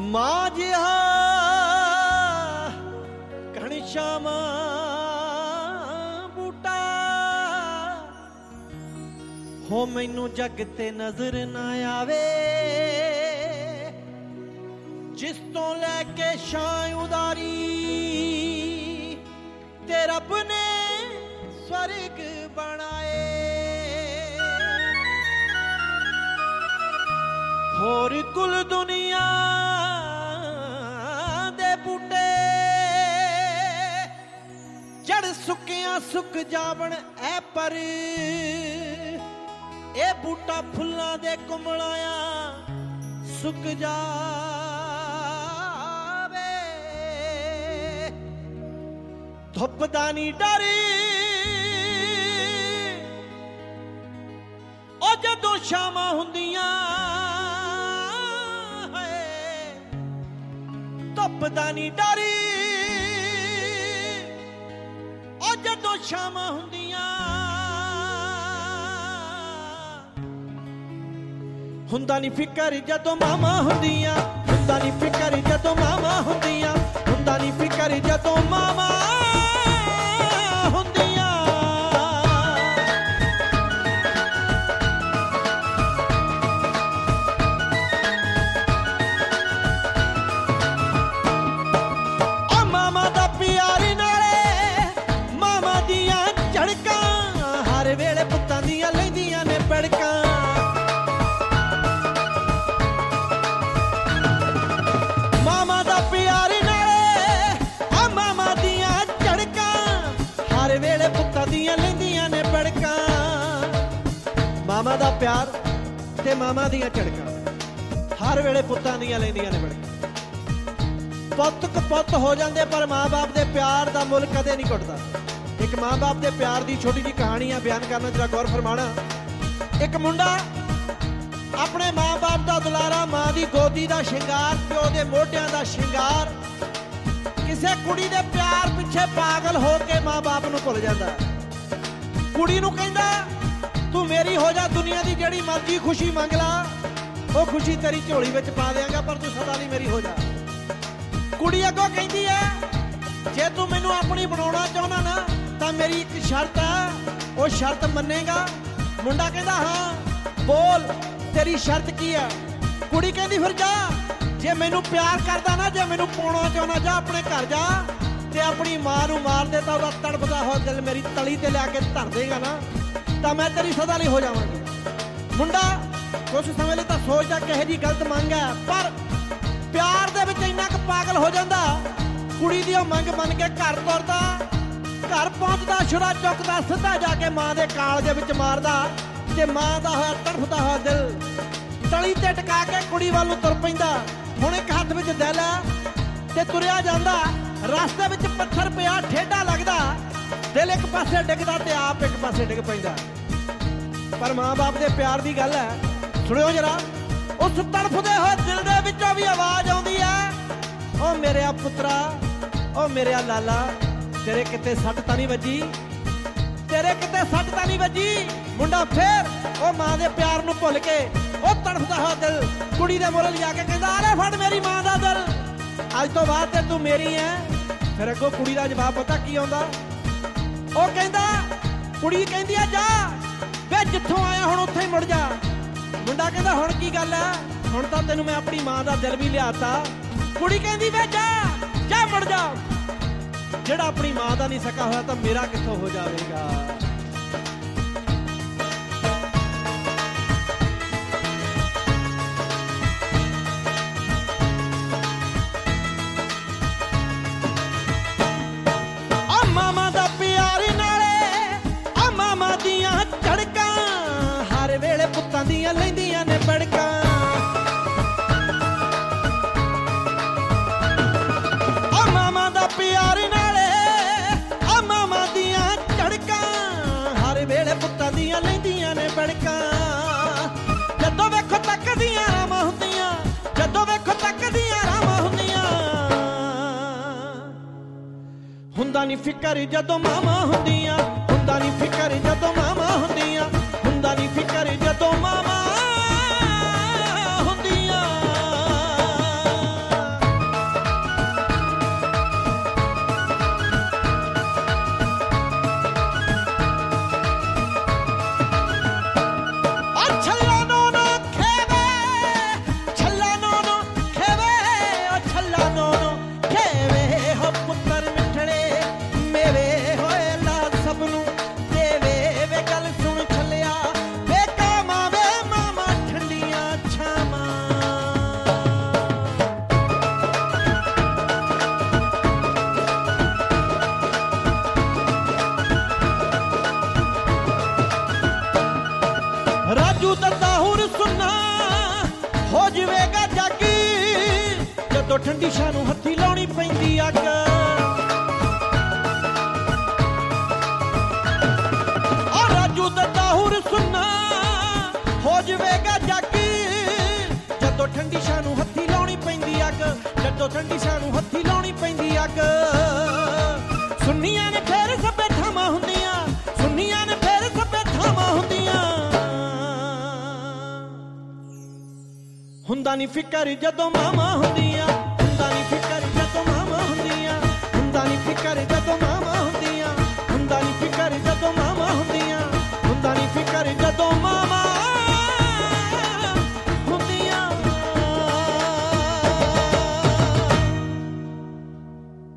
ਮਾਂ ਜਿਹਾ ਘਣਸ਼ਾਮਾ ਬੂਟਾ ਹੋ ਮੈਨੂੰ ਜੱਗ ਤੇ ਨਜ਼ਰ ਨਾ ਆਵੇ, ਜਿਸ ਤੋਂ ਲੈ ਕੇ ਛਾਂ ਉਦਾਰੀ ਤੇ ਰੱਬ ਨੇ ਸਵਰਗ ਬਣਾਏ। ਹੋਰ ਕੁਲ ਦੁਨੀਆ ਦੇ ਬੂਟੇ ਜੜ ਸੁੱਕਿਆਂ ਸੁੱਕ ਜਾਵਣ ਐ, ਪਰ ਇਹ ਬੂਟਾ ਫੁੱਲਾਂ ਦੇ ਕੁੰਮਲਾਇਆ ਸੁੱਕ ਜਾਵੇ। ਧੁੱਪ ਦਾ ਨੀ ਡਰ ਉਹ ਜਦੋਂ ਸ਼ਾਮਾਂ ਹੁੰਦੀਆਂ, ਧੁੱਪ ਦਾ ਨੀ ਡਰ ਉਹ ਜਦੋਂ ਸ਼ਾਮਾਂ ਹੁੰਦੀਆਂ। ਹੁੰਦਾ ਨੀ ਫਿਕਰ ਜਦੋਂ ਮਾਵਾਂ ਹੁੰਦੀਆਂ, ਹੁੰਦਾ ਨੀ ਫਿਕਰ ਜਦੋਂ ਮਾਵਾਂ ਹੁੰਦੀਆਂ, ਹੁੰਦਾ ਨੀ ਫਿਕਰ ਜਦੋਂ ਮਾਵਾਂ ਹੁੰਦੀਆਂ। ਆ ਮਾਵਾਂ ਦਾ ਪਿਆਰ ਨਾਲੇ ਮਾਵਾਂ ਦੀਆਂ ਝੜਕਾਂ, ਹਰ ਵੇਲੇ ਪੁੱਤਾਂ ਦੀਆਂ ਲੈਂਦੀਆਂ ਨੇ ਪੜਕਾਂ। ਮਾਮਾ ਦਾ ਪਿਆਰ ਤੇ ਮਾਮਾ ਦੀਆਂ ਝੜਕਾਂ ਹਰ ਵੇਲੇ ਪੁੱਤਾਂ ਦੀਆਂ ਲੈਂਦੀਆਂ ਨੇ ਬੜਕਾਂ। ਪੁੱਤ ਕਪੁੱਤ ਹੋ ਜਾਂਦੇ ਪਰ ਮਾਂ ਬਾਪ ਦੇ ਪਿਆਰ ਦਾ ਮੁੱਲ ਕਦੇ ਨਹੀਂ ਘਟਦਾ। ਇੱਕ ਮਾਂ ਬਾਪ ਦੇ ਪਿਆਰ ਦੀ ਛੋਟੀ ਜਿਹੀ ਕਹਾਣੀ ਆ, ਬਿਆਨ ਕਰਨਾ ਜਰਾ ਗੌਰ ਫਰਮਾਣਾ। ਇੱਕ ਮੁੰਡਾ ਆਪਣੇ ਮਾਂ ਬਾਪ ਦਾ ਦੁਲਾਰਾ, ਮਾਂ ਦੀ ਗੋਦੀ ਦਾ ਸ਼ਿੰਗਾਰ, ਪਿਓ ਦੇ ਮੋਢਿਆਂ ਦਾ ਸ਼ਿੰਗਾਰ, ਕਿਸੇ ਕੁੜੀ ਦੇ ਪਿਆਰ ਪਿੱਛੇ ਪਾਗਲ ਹੋ ਕੇ ਮਾਂ ਬਾਪ ਨੂੰ ਭੁੱਲ ਜਾਂਦਾ। ਕੁੜੀ ਨੂੰ ਕਹਿੰਦਾ ਤੂੰ ਮੇਰੀ ਹੋ ਜਾ, ਦੁਨੀਆ ਦੀ ਜਿਹੜੀ ਮਰਜ਼ੀ ਖੁਸ਼ੀ ਮੰਗ ਲਾ, ਉਹ ਖੁਸ਼ੀ ਤੇਰੀ ਝੋਲੀ ਵਿੱਚ ਪਾ ਦਿਆਂਗਾ, ਪਰ ਤੂੰ ਸਦਾ ਲਈ ਮੇਰੀ ਹੋ ਜਾ। ਕੁੜੀ ਅੱਗੋਂ ਕਹਿੰਦੀ ਹੈ ਜੇ ਤੂੰ ਮੈਨੂੰ ਆਪਣੀ ਬਣਾਉਣਾ ਚਾਹੁੰਦਾ ਨਾ ਤਾਂ ਮੇਰੀ ਇੱਕ ਸ਼ਰਤ ਹੈ, ਉਹ ਸ਼ਰਤ ਮੰਨੇਗਾ? ਮੁੰਡਾ ਕਹਿੰਦਾ ਹਾਂ ਬੋਲ ਤੇਰੀ ਸ਼ਰਤ ਕੀ ਹੈ? ਕੁੜੀ ਕਹਿੰਦੀ ਫਿਰ ਜਾ, ਜੇ ਮੈਨੂੰ ਪਿਆਰ ਕਰਦਾ ਨਾ, ਜੇ ਮੈਨੂੰ ਪਾਉਣਾ ਚਾਹੁੰਦਾ, ਜਾ ਆਪਣੇ ਘਰ ਜਾ ਤੇ ਆਪਣੀ ਮਾਂ ਨੂੰ ਮਾਰ ਦੇ ਤਾਂ ਉਹਦਾ ਤੜਫਦਾ ਹੋਇਆ ਦਿਲ ਮੇਰੀ ਤਲੀ ਤੇ ਲਿਆ ਕੇ ਧਰ ਦੇਗਾ ਨਾ, ਤਾਂ ਮੈਂ ਤੇਰੀ ਸਦਾ ਲਈ ਹੋ ਜਾਵਾਂਗੀ। ਮੁੰਡਾ ਕੁਛ ਸਮੇਂ ਲਈ ਤਾਂ ਸੋਚਦਾ ਕਿਹੋ ਜਿਹੀ ਗਲਤ ਮੰਗ ਹੈ, ਪਰ ਪਿਆਰ ਦੇ ਵਿੱਚ ਇੰਨਾ ਕੁ ਪਾਗਲ ਹੋ ਜਾਂਦਾ, ਕੁੜੀ ਦੀ ਉਹ ਮੰਗ ਮੰਨ ਕੇ ਘਰ ਤੁਰਦਾ। ਘਰ ਪਹੁੰਚਦਾ ਛੁਰਾ ਚੁੱਕਦਾ, ਸਿੱਧਾ ਜਾ ਕੇ ਮਾਂ ਦੇ ਕਾਲਜੇ ਵਿੱਚ ਮਾਰਦਾ ਤੇ ਮਾਂ ਦਾ ਹੋਇਆ ਤੜਫਦਾ ਹੋਇਆ ਦਿਲ ਤਲੀ ਤੇ ਟਿਕਾ ਕੇ ਕੁੜੀ ਵੱਲ ਨੂੰ ਤੁਰ ਪੈਂਦਾ। ਹੁਣ ਇੱਕ ਹੱਥ ਵਿੱਚ ਦਿਲ ਹੈ ਤੇ ਤੁਰਿਆ ਜਾਂਦਾ, ਰਸਤੇ ਵਿੱਚ ਪੱਥਰ ਪਿਆ ਠੇਡਾ ਲੱਗਦਾ, ਦਿਲ ਇੱਕ ਪਾਸੇ ਡਿੱਗਦਾ ਤੇ ਆਪ ਇੱਕ ਪਾਸੇ ਡਿੱਗ ਪੈਂਦਾ। ਪਰ ਮਾਂ ਬਾਪ ਦੇ ਪਿਆਰ ਦੀ ਗੱਲ ਹੈ, ਸੁਣਿਓ ਜਰਾ। ਉਸ ਤੜਫਦੇ ਹੋਏ ਦਿਲ ਦੇ ਵਿੱਚੋਂ ਵੀ ਆਵਾਜ਼ ਆਉਂਦੀ ਹੈ, ਓ ਮੇਰਿਆ ਪੁੱਤਰਾ, ਓ ਮੇਰਿਆ ਲਾਲਾ, ਤੇਰੇ ਕਿਤੇ ਸੱਟ ਤਾਂ ਨਹੀਂ ਵੱਜੀ, ਤੇਰੇ ਕਿਤੇ ਸੱਟ ਤਾਂ ਨਹੀਂ ਵੱਜੀ। ਮੁੰਡਾ ਫੇਰ ਉਹ ਮਾਂ ਦੇ ਪਿਆਰ ਨੂੰ ਭੁੱਲ ਕੇ ਉਹ ਤੜਫਦਾ ਹੋਇਆ ਦਿਲ ਕੁੜੀ ਦੇ ਮੋਹਰੇ ਲਿਜਾ ਕੇ ਕਹਿੰਦਾ ਆ ਲੈ ਫੜ ਮੇਰੀ ਮਾਂ ਦਾ ਦਿਲ, ਅੱਜ ਤੋਂ ਬਾਅਦ ਤੇ ਤੂੰ ਮੇਰੀ ਹੈ। ਫਿਰ ਅੱਗੋਂ ਕੁੜੀ ਦਾ ਜਵਾਬ ਪਤਾ ਕੀ ਆਉਂਦਾ? ਉਹ ਕਹਿੰਦਾ, ਕੁੜੀ ਕਹਿੰਦੀ ਆ ਜਾ ਵੇ ਜਿੱਥੋਂ ਆਇਆ ਹੁਣ ਉੱਥੇ ਹੀ ਮੁੜ ਜਾ। ਮੁੰਡਾ ਕਹਿੰਦਾ ਹੁਣ ਕੀ ਗੱਲ ਹੈ, ਹੁਣ ਤਾਂ ਤੈਨੂੰ ਮੈਂ ਆਪਣੀ ਮਾਂ ਦਾ ਦਿਲ ਵੀ ਲਿਆਤਾ। ਕੁੜੀ ਕਹਿੰਦੀ ਵੇ ਜਾ ਜਾ ਮੁੜ ਜਾ, ਜਿਹੜਾ ਆਪਣੀ ਮਾਂ ਦਾ ਨਹੀਂ ਸਕਾ ਹੋਇਆ ਤਾਂ ਮੇਰਾ ਕਿੱਥੋਂ ਹੋ ਜਾਵੇਗਾ। ਪੁੱਤਾਂ ਦੀਆਂ ਲੈਂਦੀਆਂ ਨੇ ਬੜਕਾਂ, ਆ ਮਾਮਾ ਦਾ ਪਿਆਰ ਨਾਲੇ ਆ ਮਾਮਾ ਦੀਆਂ ਝੜਕਾਂ, ਹਰ ਵੇਲੇ ਪੁੱਤਾਂ ਦੀਆਂ ਲੈਂਦੀਆਂ ਨੇ ਬੜਕਾਂ। ਜਦੋਂ ਵੇਖੋ ਤੱਕਦੀਆਂ ਰਾਵਾਂ ਹੁੰਦੀਆਂ, ਜਦੋਂ ਵੇਖੋ ਤੱਕਦੀਆਂ ਰਾਵਾਂ ਹੁੰਦੀਆਂ। ਹੁੰਦਾ ਨੀ ਫਿਕਰ ਜਦੋਂ ਮਾਵਾਂ ਹੁੰਦੀਆਂ, ਹੁੰਦਾ ਨੀ ਫਿਕਰ ਜਦੋਂ ਮਾਵਾਂ ਹੁੰਦੀਆਂ, ਹੁੰਦਾ ਨੀ ਫਿਕਰ ਜਦੋਂ ਮਾਵਾਂ ਹੁੰਦੀਆਂ। ਜਦੋਂ ਠੰਡੀ ਸ਼ਾਹ ਨੂੰ ਹੱਥੀ ਲਾਉਣੀ ਪੈਂਦੀ ਅੱਗ। ਆ ਰਾਜੂ ਦਾ ਤਾਹੁਰ ਸੁਣਨਾ ਹੋ ਜਾਵੇਗਾ ਜੱਗ, ਜਦੋਂ ਠੰਡੀ ਸ਼ਾਹ ਨੂੰ ਹੱਥੀ ਲਾਉਣੀ ਪੈਂਦੀ ਅੱਗ, ਜਦੋਂ ਠੰਡੀ ਸ਼ਾਹ ਨੂੰ ਹੱਥੀ ਲਾਉਣੀ ਪੈਂਦੀ ਅੱਗ। ਸੁੰਨੀਆਂ ਨੇ ਫੇਰ ਸਭੇ ਥਾਵਾਂ ਹੁੰਦੀਆਂ, ਸੁੰਨੀਆਂ ਨੇ ਫੇਰ ਸਭੇ ਥਾਵਾਂ ਹੁੰਦੀਆਂ। ਹੁੰਦਾ ਨੀ ਫਿਕਰ ਜਦੋਂ ਮਾਵਾਂ ਹੁੰਦੀਆਂ।